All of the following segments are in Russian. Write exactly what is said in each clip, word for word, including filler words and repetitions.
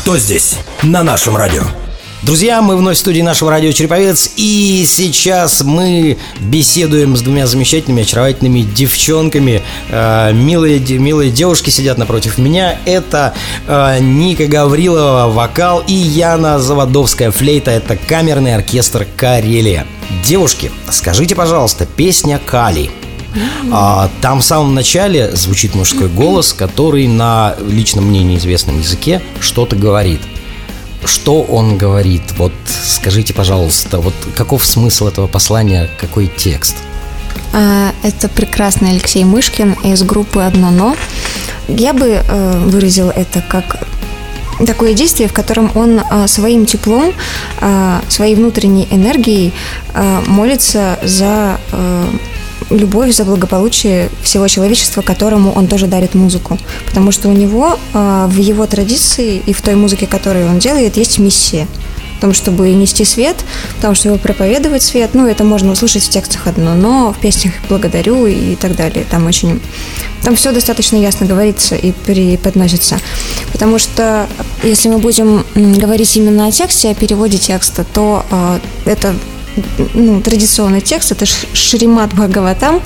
Кто здесь? На нашем радио. Друзья, мы вновь в студии нашего радио «Череповец», и сейчас мы беседуем с двумя замечательными, очаровательными девчонками. э, милые, милые девушки сидят напротив меня. Это э, Ника Гаврилова, вокал, и Яна Заводовская, флейта. Это камерный оркестр «Карелия». Девушки, скажите, пожалуйста, песня «Кали». А, там в самом начале звучит мужской голос, который на лично мне неизвестном языке что-то говорит. Что он говорит? Вот скажите, пожалуйста, вот каков смысл этого послания, какой текст? Это прекрасный Алексей Мышкин из группы «Одно но». Я бы выразила это как такое действие, в котором он своим теплом, своей внутренней энергией молится за любовь, за благополучие всего человечества, которому он тоже дарит музыку. Потому что у него, в его традиции и в той музыке, которую он делает, есть миссия. В том, чтобы нести свет, в том, чтобы проповедовать свет. Ну, это можно услышать в текстах «Одно но», в песнях «Благодарю» и так далее. Там очень... Там все достаточно ясно говорится и преподносится. Потому что если мы будем говорить именно о тексте, о переводе текста, то э, это... Ну, традиционный текст, это Шримад Бхагаватам,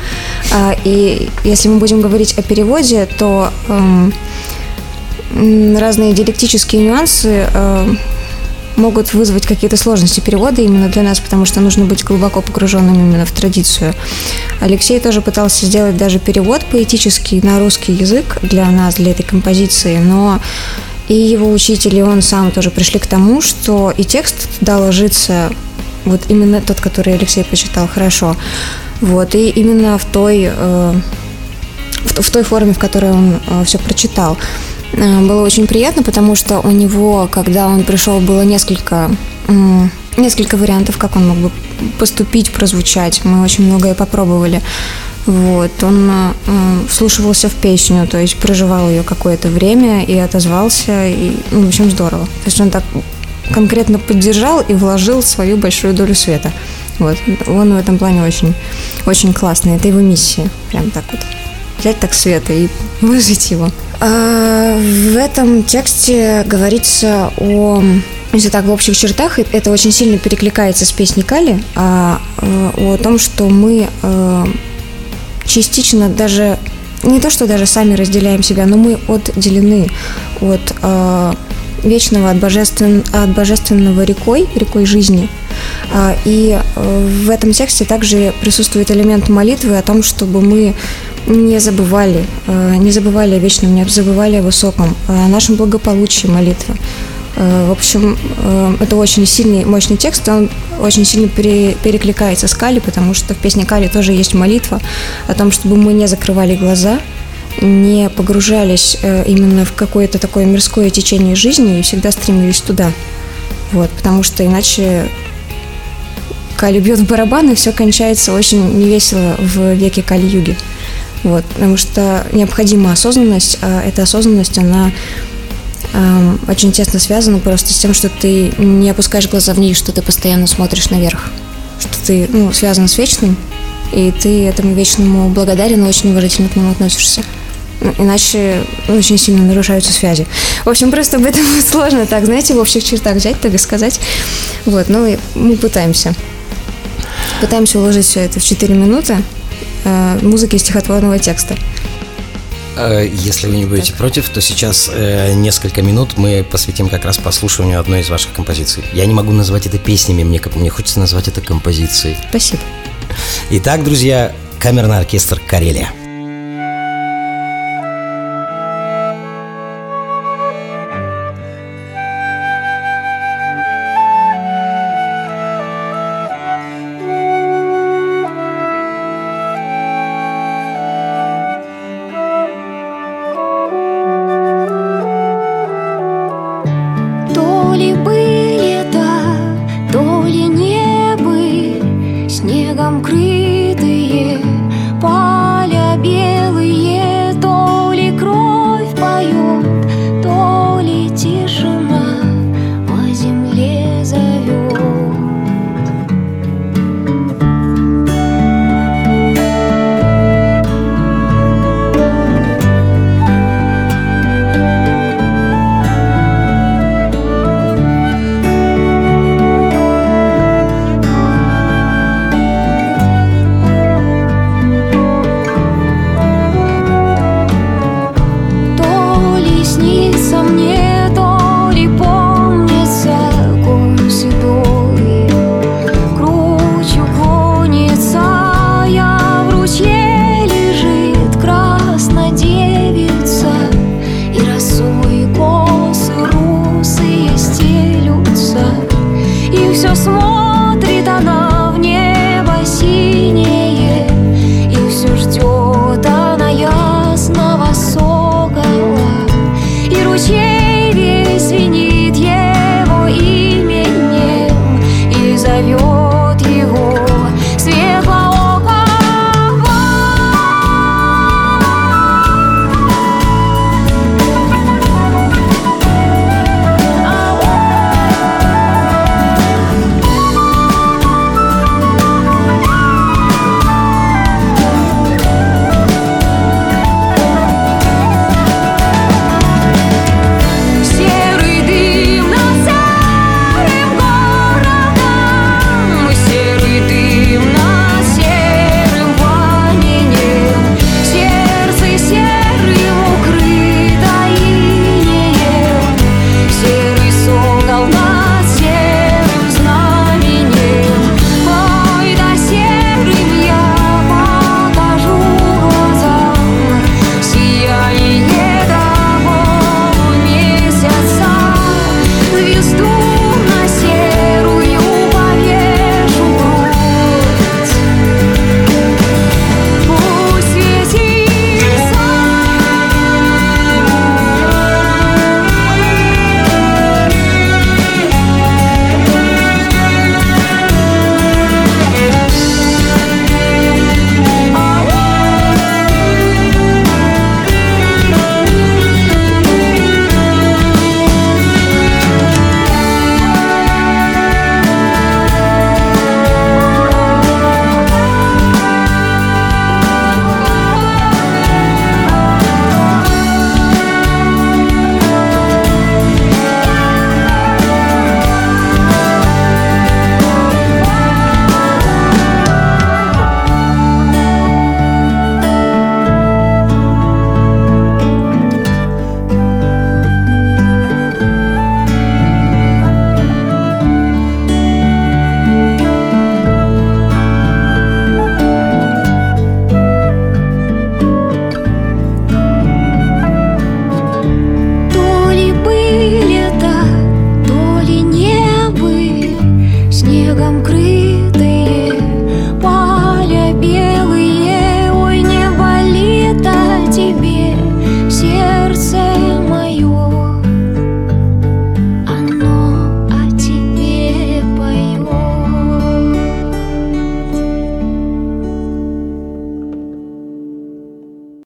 и если мы будем говорить о переводе, то э, разные диалектические нюансы э, могут вызвать какие-то сложности перевода именно для нас, потому что нужно быть глубоко погруженным именно в традицию. Алексей тоже пытался сделать даже перевод поэтический на русский язык для нас, для этой композиции, но и его учитель, и он сам тоже пришли к тому, что и текст туда ложится вот именно тот, который Алексей почитал хорошо. Вот, и именно в той, э, в, в той форме, в которой он э, все прочитал. Э, было очень приятно, потому что у него, когда он пришел, было несколько, э, несколько вариантов, как он мог бы поступить, прозвучать. Мы очень многое попробовали. Вот, он э, вслушивался в песню, то есть проживал ее какое-то время и отозвался, и, ну, в общем, здорово. То есть он так конкретно поддержал и вложил свою большую долю света. Вот. Он в этом плане очень, очень классный. Это его миссия. Прям так вот. Взять так света и вложить его. А в этом тексте говорится о... Если так в общих чертах, это очень сильно перекликается с песней Кали, а, о том, что мы частично даже... Не то, что даже сами разделяем себя, но мы отделены от... вечного от, божествен... от божественного рекой, рекой жизни. И в этом тексте также присутствует элемент молитвы о том, чтобы мы не забывали, не забывали о вечном, не забывали о высоком, о нашем благополучии молитвы. В общем, это очень сильный, мощный текст, он очень сильно перекликается с Кали, потому что в песне Кали тоже есть молитва о том, чтобы мы не закрывали глаза, не погружались э, именно в какое-то такое мирское течение жизни и всегда стремились туда. Вот, потому что иначе Кали бьет в барабан, и все кончается очень невесело в веке Кали-юги. Вот, потому что необходима осознанность, а эта осознанность, она э, очень тесно связана просто с тем, что ты не опускаешь глаза вниз, что ты постоянно смотришь наверх, что ты, ну, связан с вечным, и ты этому вечному благодарен и очень уважительно к нему относишься. Иначе очень сильно нарушаются связи. В общем, просто об этом сложно так, знаете, в общих чертах взять, так и сказать. Вот, ну и мы пытаемся. Пытаемся уложить все это в четыре минуты э, музыки и стихотворного текста. Если вы не будете так против, то сейчас э, несколько минут мы посвятим как раз прослушиванию одной из ваших композиций. Я не могу назвать это песнями, мне, мне хочется назвать это композицией. Спасибо. Итак, друзья, камерный оркестр «Карелия». Крытые поля ручей.